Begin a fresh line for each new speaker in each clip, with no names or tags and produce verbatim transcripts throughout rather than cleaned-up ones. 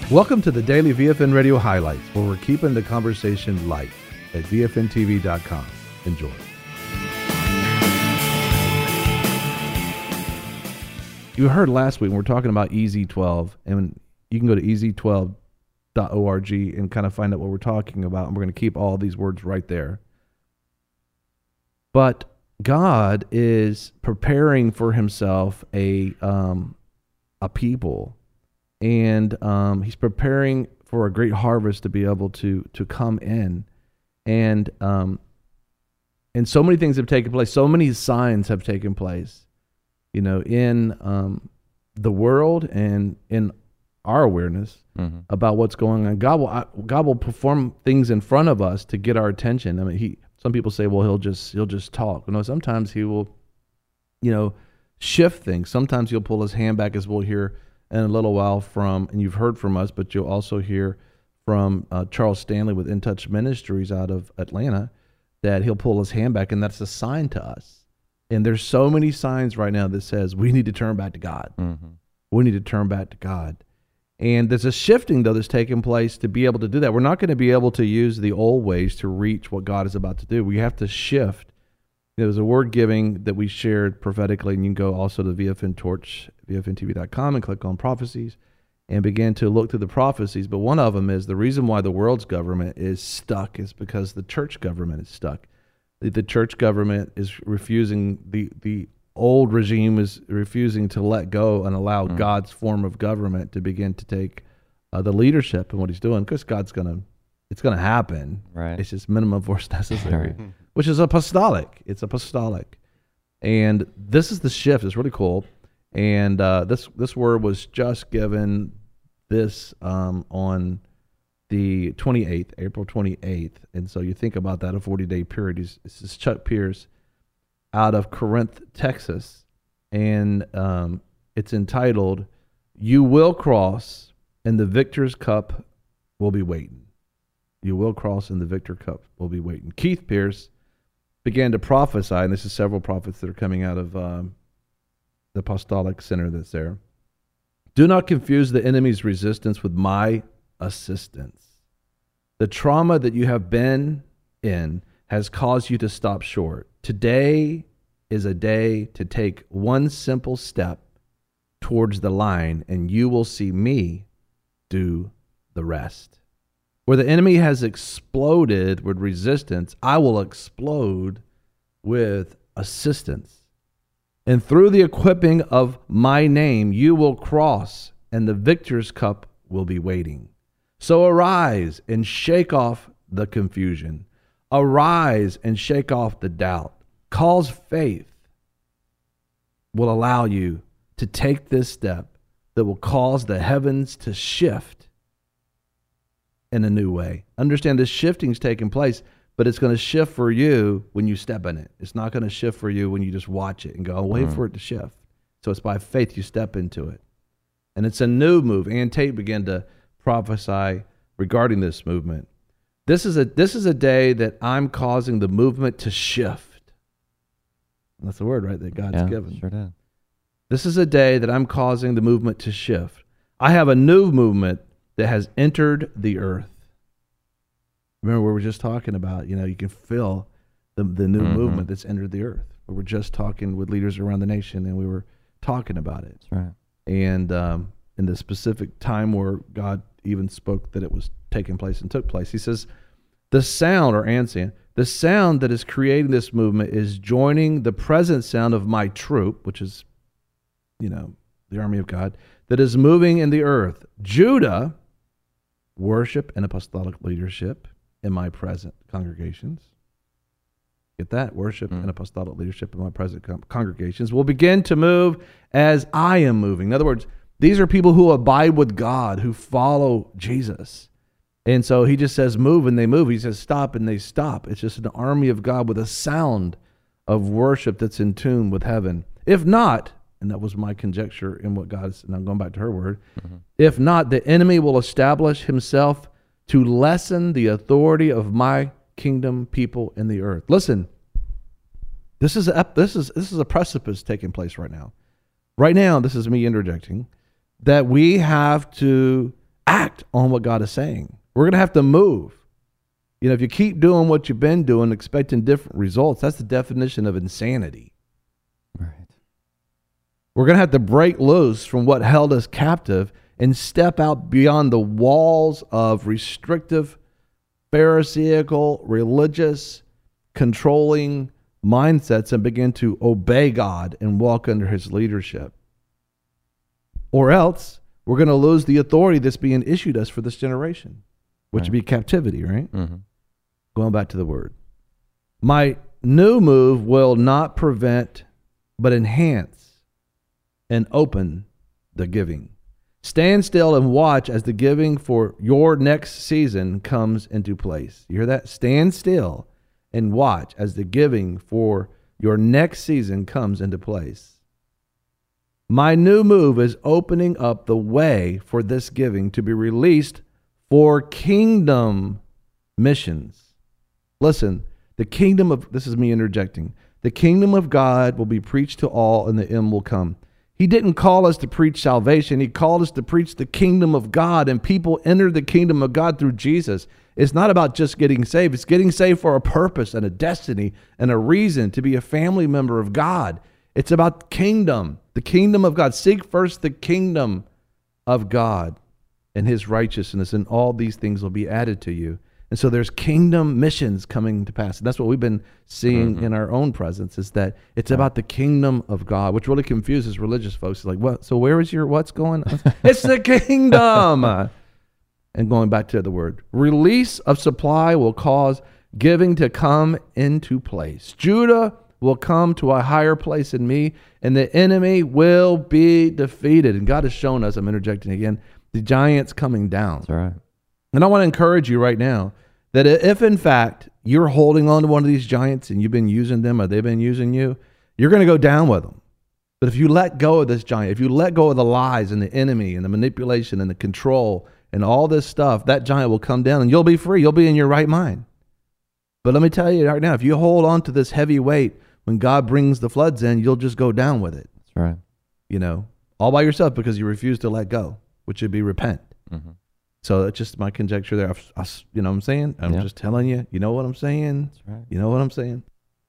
Welcome to the Daily V F N Radio Highlights, where we're keeping the conversation light at V F N T V dot com. Enjoy. You heard last week, we were talking about E Z twelve, and you can go to E Z twelve dot org and kind of find out what we're talking about, and we're going to keep all these words right there. But God is preparing for himself a um, a people, and um, he's preparing for a great harvest to be able to to come in, and um, and so many things have taken place. So many signs have taken place, you know, in um, the world and in our awareness mm-hmm. about what's going on. God will God will perform things in front of us to get our attention. I mean, he. Some people say, well, he'll just he'll just talk. You know, sometimes he will, you know, shift things. Sometimes he'll pull his hand back, as we'll hear in a little while from, and you've heard from us, but you'll also hear from uh, Charles Stanley with In Touch Ministries out of Atlanta, that he'll pull his hand back, and that's a sign to us. And there's so many signs right now that says we need to turn back to God. Mm-hmm. We need to turn back to God. And there's a shifting, though, that's taking place to be able to do that. We're not going to be able to use the old ways to reach what God is about to do. We have to shift. There was a word giving that we shared prophetically, and you can go also to V F N Torch, V F N T V dot com, and click on prophecies and begin to look through the prophecies. But one of them is the reason why the world's government is stuck is because the church government is stuck. The, the church government is refusing, the the old regime is refusing to let go and allow mm. God's form of government to begin to take uh, the leadership in what he's doing, because God's going to, it's going to happen.
Right.
It's just minimum force necessary, which is apostolic. It's apostolic. And this is the shift. It's really cool. And uh, this this word was just given this um, on the twenty-eighth, April twenty-eighth. And so you think about that, a forty-day period. This is Chuck Pierce out of Corinth, Texas, and um, it's entitled, "You Will Cross, and the Victor's Cup Will Be Waiting." You will cross, and the Victor Cup will be waiting. Keith Pierce began to prophesy, and this is several prophets that are coming out of um, the Apostolic Center that's there. "Do not confuse the enemy's resistance with my assistance. The trauma that you have been in has caused you to stop short. Today is a day to take one simple step towards the line, and you will see me do the rest. Where the enemy has exploded with resistance, I will explode with assistance. And through the equipping of my name, you will cross, and the victor's cup will be waiting. So arise and shake off the confusion. Arise and shake off the doubt. Cause faith will allow you to take this step that will cause the heavens to shift in a new way." Understand this shifting is taking place, but it's going to shift for you when you step in it. It's not going to shift for you when you just watch it and go, wait mm-hmm. for it to shift. So it's by faith you step into it. And it's a new move. Ann Tate began to prophesy regarding this movement. This is a this is a day that I'm causing the movement to shift. That's the word, right, that God's
yeah,
given.
Sure did.
This is a day that I'm causing the movement to shift. I have a new movement that has entered the earth. Remember, we were just talking about, you know, you can feel the the new mm-hmm. movement that's entered the earth. We were just talking with leaders around the nation, and we were talking about it.
That's right.
And um, in the specific time where God even spoke that it was taking place and took place, he says, the sound, or Ansian, the sound that is creating this movement is joining the present sound of my troop, which is, you know, the army of God, that is moving in the earth. Judah, worship and apostolic leadership in my present congregations. Get that? Worship mm. and apostolic leadership in my present con- congregations will begin to move as I am moving. In other words, these are people who abide with God, who follow Jesus. And so he just says move, and they move. He says stop, and they stop. It's just an army of God with a sound of worship that's in tune with heaven. If not, and that was my conjecture in what God is, and I'm going back to her word, mm-hmm. if not, the enemy will establish himself to lessen the authority of my kingdom people in the earth. Listen, this is a, this is this is a precipice taking place right now. Right now, this is me interjecting, that we have to act on what God is saying. We're going to have to move. You know, if you keep doing what you've been doing, expecting different results, that's the definition of insanity.
Right.
We're going to have to break loose from what held us captive and step out beyond the walls of restrictive, pharisaical, religious, controlling mindsets and begin to obey God and walk under his leadership. Or else we're going to lose the authority that's being issued us for this generation, which right. would be captivity, right?
Mm-hmm.
Going back to the word. My new move will not prevent, but enhance and open the giving. Stand still and watch as the giving for your next season comes into place. You hear that? Stand still and watch as the giving for your next season comes into place. My new move is opening up the way for this giving to be released for kingdom missions. Listen, the kingdom of, this is me interjecting, the kingdom of God will be preached to all and the end will come. He didn't call us to preach salvation. He called us to preach the kingdom of God, and people enter the kingdom of God through Jesus. It's not about just getting saved. It's getting saved for a purpose and a destiny and a reason to be a family member of God. It's about kingdom, the kingdom of God. Seek first the kingdom of God and his righteousness, and all these things will be added to you. And so there's kingdom missions coming to pass. And that's what we've been seeing mm-hmm. in our own presence, is that it's yeah. about the kingdom of God, which really confuses religious folks. It's like, what? So where is your, what's going on? It's the kingdom. And going back to the word, release of supply will cause giving to come into place. Judah will come to a higher place in me, and the enemy will be defeated. And God has shown us, I'm interjecting again, the giants coming down.
That's right.
And I want to encourage you right now that if in fact you're holding on to one of these giants and you've been using them or they've been using you, you're going to go down with them. But if you let go of this giant, if you let go of the lies and the enemy and the manipulation and the control and all this stuff, that giant will come down and you'll be free. You'll be in your right mind. But let me tell you right now, if you hold on to this heavy weight, when God brings the floods in, you'll just go down with it.
That's right.
You know, all by yourself because you refuse to let go, which would be repent. Mm-hmm. So it's just my conjecture there. I, I, you know what I'm saying? I'm yep. just telling you. You know what I'm saying?
That's right.
You know what I'm saying?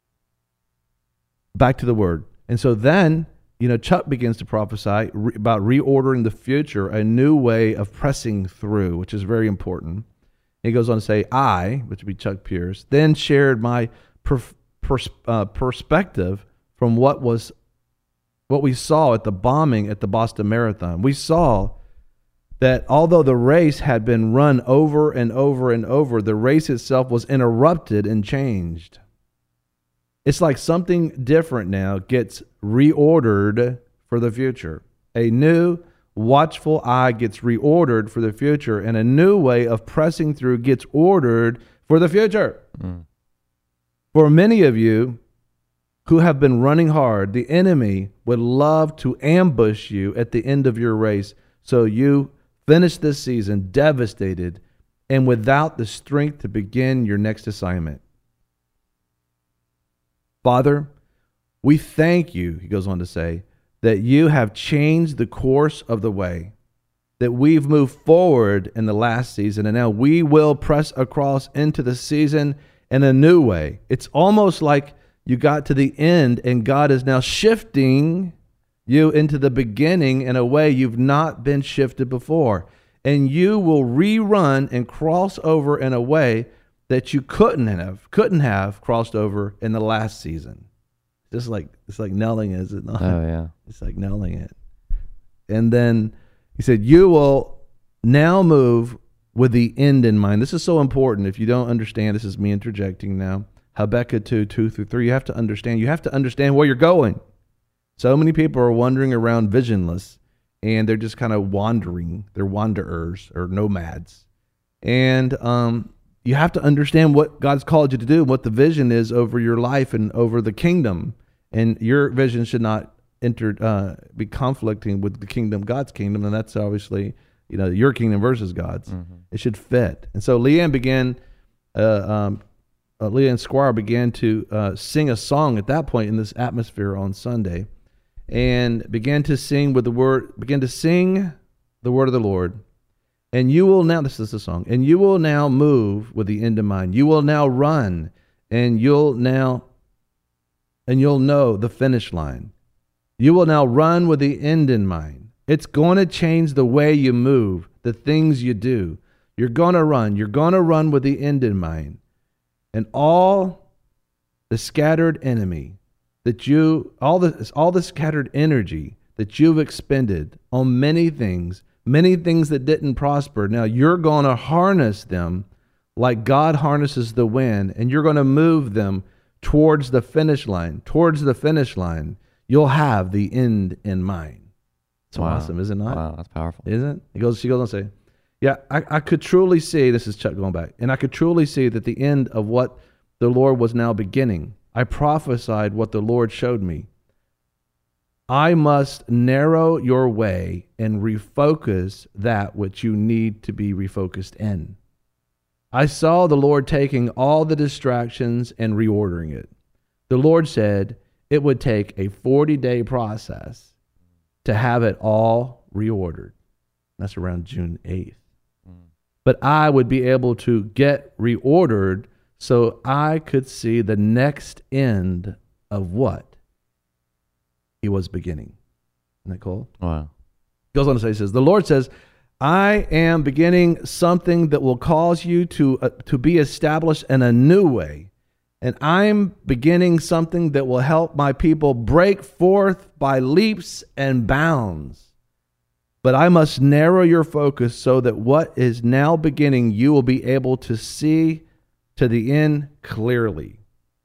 Back to the word. And so then, you know, Chuck begins to prophesy re- about reordering the future, a new way of pressing through, which is very important. He goes on to say, I, which would be Chuck Pierce, then shared my per, pers- uh, perspective from what was what we saw at the bombing at the Boston Marathon. We saw that although the race had been run over and over and over, the race itself was interrupted and changed. It's like something different now gets reordered for the future. A new, watchful eye gets reordered for the future, and a new way of pressing through gets ordered for the future. Mm. For many of you who have been running hard, the enemy would love to ambush you at the end of your race, so you finish this season devastated and without the strength to begin your next assignment. Father, we thank you, he goes on to say, that you have changed the course of the way, that we've moved forward in the last season, and now we will press across into the season in a new way. It's almost like you got to the end and God is now shifting you into the beginning in a way you've not been shifted before. And you will rerun and cross over in a way that you couldn't have, couldn't have crossed over in the last season. Just like, it's like nailing it, is it not?
Oh, yeah.
It's like nailing it. And then he said, you will now move with the end in mind. This is so important. If you don't understand, this is me interjecting now. Habakkuk two, two through three, you have to understand. You have to understand where you're going. So many people are wandering around visionless, and they're just kind of wandering. They're wanderers or nomads. And um, you have to understand what God's called you to do, what the vision is over your life and over the kingdom. And your vision should not enter, uh, be conflicting with the kingdom, God's kingdom. And that's obviously, you know, your kingdom versus God's. Mm-hmm. It should fit. And so Leanne began, uh, um, uh, Leanne Squire began to uh, sing a song at that point in this atmosphere on Sunday. And began to sing with the word, began to sing the word of the Lord. And you will now, this is the song, and you will now move with the end in mind. You will now run, and you'll now, and you'll know the finish line. You will now run with the end in mind. It's going to change the way you move, the things you do. You're going to run. You're going to run with the end in mind. And all the scattered enemy that you, all the, all the scattered energy that you've expended on many things, many things that didn't prosper. Now you're going to harness them like God harnesses the wind, and you're going to move them towards the finish line. Towards the finish line, you'll have the end in mind. It's wow. awesome, is it not?
Wow, that's powerful.
Isn't it? He goes, she goes on to say, yeah, I, I could truly see, this is Chuck going back, and I could truly see that the end of what the Lord was now beginning. I prophesied what the Lord showed me. I must narrow your way and refocus that which you need to be refocused in. I saw the Lord taking all the distractions and reordering it. The Lord said it would take a forty-day process to have it all reordered. That's around June eighth. Mm. But I would be able to get reordered so I could see the next end of what he was beginning. Isn't that cool?
Wow.
Goes on to say, he says, the Lord says, I am beginning something that will cause you to, uh, to be established in a new way. And I'm beginning something that will help my people break forth by leaps and bounds. But I must narrow your focus so that what is now beginning, you will be able to see to the end clearly.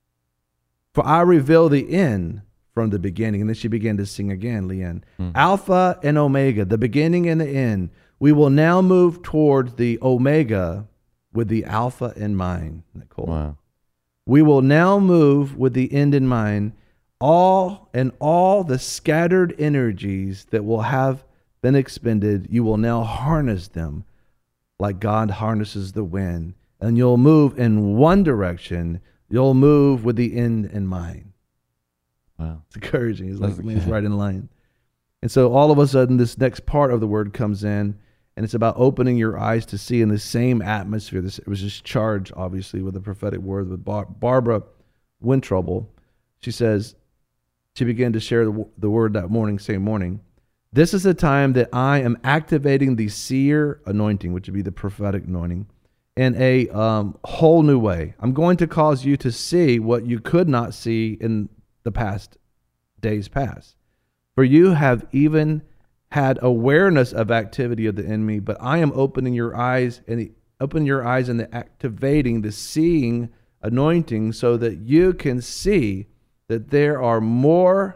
For I reveal the end from the beginning. And then she began to sing again, Leanne. Mm. Alpha and Omega, the beginning and the end. We will now move towards the Omega with the Alpha in mind. Isn't that cool?
Wow.
We will now move with the end in mind. All and all the scattered energies that will have been expended, you will now harness them like God harnesses the wind. And you'll move in one direction. You'll move with the end in mind.
Wow.
It's encouraging. It's like, I mean, it's right in line. And so all of a sudden, this next part of the word comes in, and it's about opening your eyes to see in the same atmosphere. This, it was just charged, obviously, with a prophetic word with Bar- Barbara Wintrouble. She says, she began to share the, the word that morning, same morning. This is the time that I am activating the seer anointing, which would be the prophetic anointing, in a um, whole new way. I'm going to cause you to see what you could not see in the past days past. For you have even had awareness of activity of the enemy, but I am opening your eyes and the, opening your eyes and the activating the seeing anointing so that you can see that there are more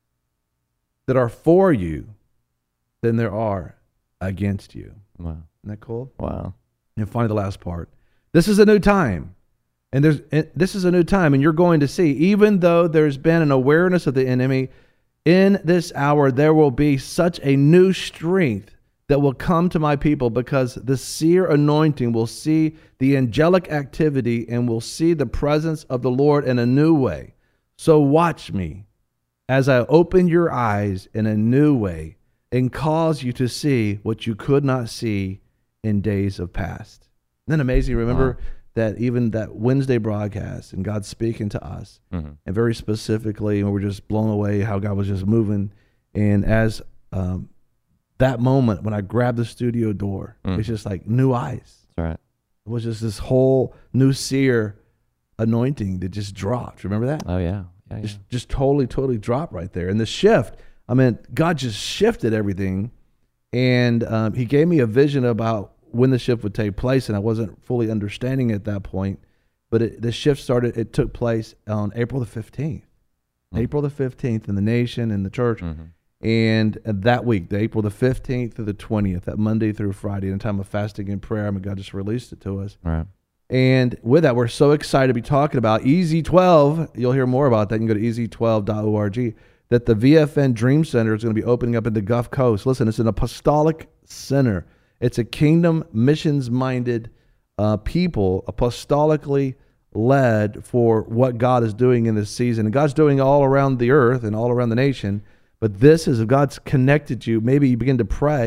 that are for you than there are against you.
Wow.
Isn't that cool?
Wow.
And finally, the last part. This is a new time. And there's and this is a new time, and you're going to see, even though there's been an awareness of the enemy, in this hour there will be such a new strength that will come to my people, because the seer anointing will see the angelic activity and will see the presence of the Lord in a new way. So watch me as I open your eyes in a new way and cause you to see what you could not see in days of past. Isn't that amazing? Remember wow. that even that Wednesday broadcast and God speaking to us, mm-hmm. and very specifically, and we're just blown away how God was just moving. And as um, that moment when I grabbed the studio door, mm. it's just like new eyes.
That's right.
It was just this whole new seer anointing that just dropped. Remember that?
Oh yeah, yeah, yeah.
Just, just totally, totally dropped right there. And the shift. I mean, God just shifted everything, and um, He gave me a vision about when the shift would take place, and I wasn't fully understanding it at that point. But it, the shift started, it took place on April the fifteenth. Mm-hmm. April the fifteenth in the nation and the church. Mm-hmm. And that week, the April the fifteenth through the twentieth, that Monday through Friday, in a time of fasting and prayer, I mean, God just released it to us.
Right.
And with that, we're so excited to be talking about E Z twelve. You'll hear more about that. You can go to E Z twelve dot org. That the V F N Dream Center is going to be opening up in the Gulf Coast. Listen, it's an apostolic center. It's a kingdom missions-minded uh, people, apostolically led for what God is doing in this season. And God's doing all around the earth and all around the nation. But this is, if God's connected you, maybe you begin to pray,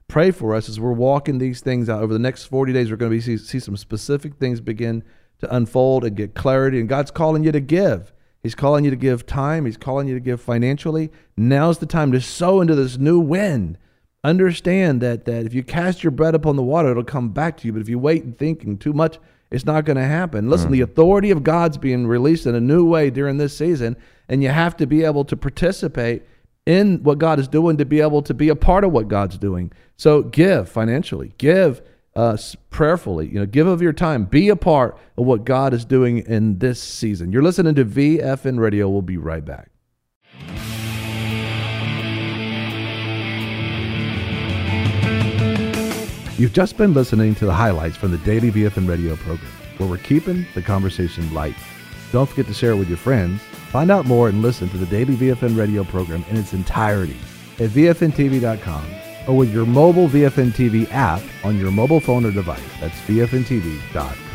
pray for us as we're walking these things out. Over the next forty days, we're going to be, see, see some specific things begin to unfold and get clarity. And God's calling you to give. He's calling you to give time. He's calling you to give financially. Now's the time to sow into this new wind. Understand that that if you cast your bread upon the water, it'll come back to you. But if you wait and thinking too much, it's not going to happen. Listen, mm-hmm. the authority of God's being released in a new way during this season, and you have to be able to participate in what God is doing to be able to be a part of what God's doing. So give financially, give uh, prayerfully, you know, give of your time, be a part of what God is doing in this season. You're listening to V F N Radio. We'll be right back. You've just been listening to the highlights from the daily V F N Radio program, where we're keeping the conversation light. Don't forget to share it with your friends. Find out more and listen to the daily V F N Radio program in its entirety at V F N T V dot com or with your mobile V F N T V app on your mobile phone or device. That's V F N T V dot com.